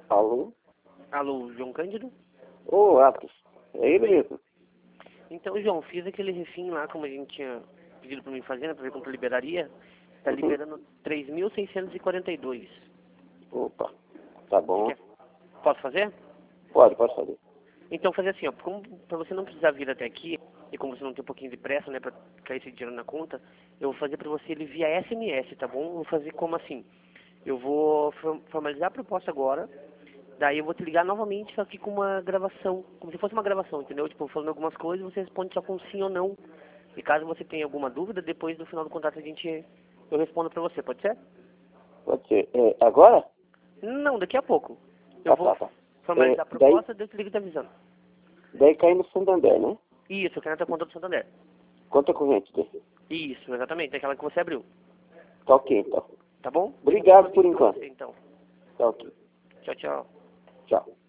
Alô? Alô, João Cândido? Ô, Atos. É ele mesmo. Então, João, fiz aquele refim lá, como a gente tinha pedido pra mim fazer, né, pra ver quanto liberaria. Tá liberando 3.642. Opa. Tá Você bom. quer? Posso fazer? Pode fazer. Então, fazer assim, ó, pra você não precisar vir até aqui, e como você não tem um pouquinho de pressa, né, pra cair esse dinheiro na conta, eu vou fazer pra você ele via SMS, tá bom? Eu vou fazer como assim? Eu vou formalizar a proposta agora, daí eu vou te ligar novamente, só que com uma gravação, como se fosse uma gravação, entendeu? Tipo, falando algumas coisas, você responde só com sim ou não. E caso você tenha alguma dúvida, depois do final do contrato eu respondo pra você, pode ser? Pode ser. Agora? Não, daqui a pouco. Eu vou Tá. formalizar a proposta, daí eu te ligo te avisando. Daí cai no Santander, né? Isso, eu quero na conta do Santander. Conta corrente desse. Isso, exatamente, aquela que você abriu. Tá ok, então. Tá bom? Obrigado Eu por vou pra enquanto. você, então. Tá ok. Tchau, tchau. Tchau.